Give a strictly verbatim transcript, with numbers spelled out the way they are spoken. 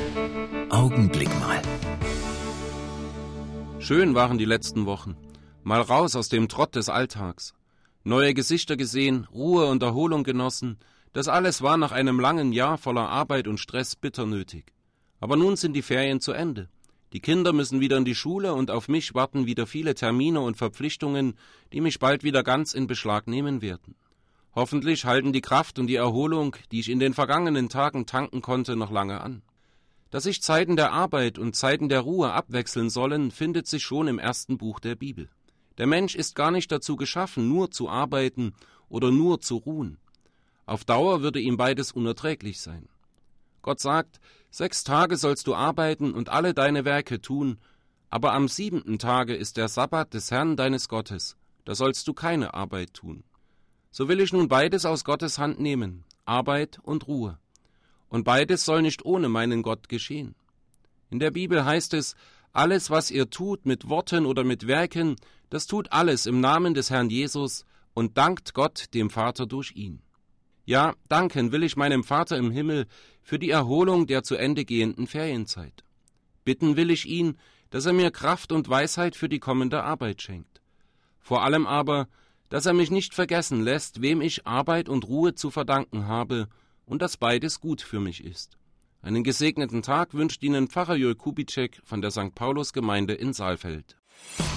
Augenblick mal. Schön waren die letzten Wochen. Mal raus aus dem Trott des Alltags. Neue Gesichter gesehen, Ruhe und Erholung genossen. Das alles war nach einem langen Jahr voller Arbeit und Stress bitter nötig. Aber nun sind die Ferien zu Ende. Die Kinder müssen wieder in die Schule und auf mich warten wieder viele Termine und Verpflichtungen, die mich bald wieder ganz in Beschlag nehmen werden. Hoffentlich halten die Kraft und die Erholung, die ich in den vergangenen Tagen tanken konnte, noch lange an. Dass sich Zeiten der Arbeit und Zeiten der Ruhe abwechseln sollen, findet sich schon im ersten Buch der Bibel. Der Mensch ist gar nicht dazu geschaffen, nur zu arbeiten oder nur zu ruhen. Auf Dauer würde ihm beides unerträglich sein. Gott sagt, sechs Tage sollst du arbeiten und alle deine Werke tun, aber am siebenten Tage ist der Sabbat des Herrn deines Gottes, da sollst du keine Arbeit tun. So will ich nun beides aus Gottes Hand nehmen, Arbeit und Ruhe. Und beides soll nicht ohne meinen Gott geschehen. In der Bibel heißt es, alles, was ihr tut, mit Worten oder mit Werken, das tut alles im Namen des Herrn Jesus und dankt Gott, dem Vater, durch ihn. Ja, danken will ich meinem Vater im Himmel für die Erholung der zu Ende gehenden Ferienzeit. Bitten will ich ihn, dass er mir Kraft und Weisheit für die kommende Arbeit schenkt. Vor allem aber, dass er mich nicht vergessen lässt, wem ich Arbeit und Ruhe zu verdanken habe und dass beides gut für mich ist. Einen gesegneten Tag wünscht Ihnen Pfarrer Jörg Kubitschek von der Sankt Paulus Gemeinde in Saalfeld.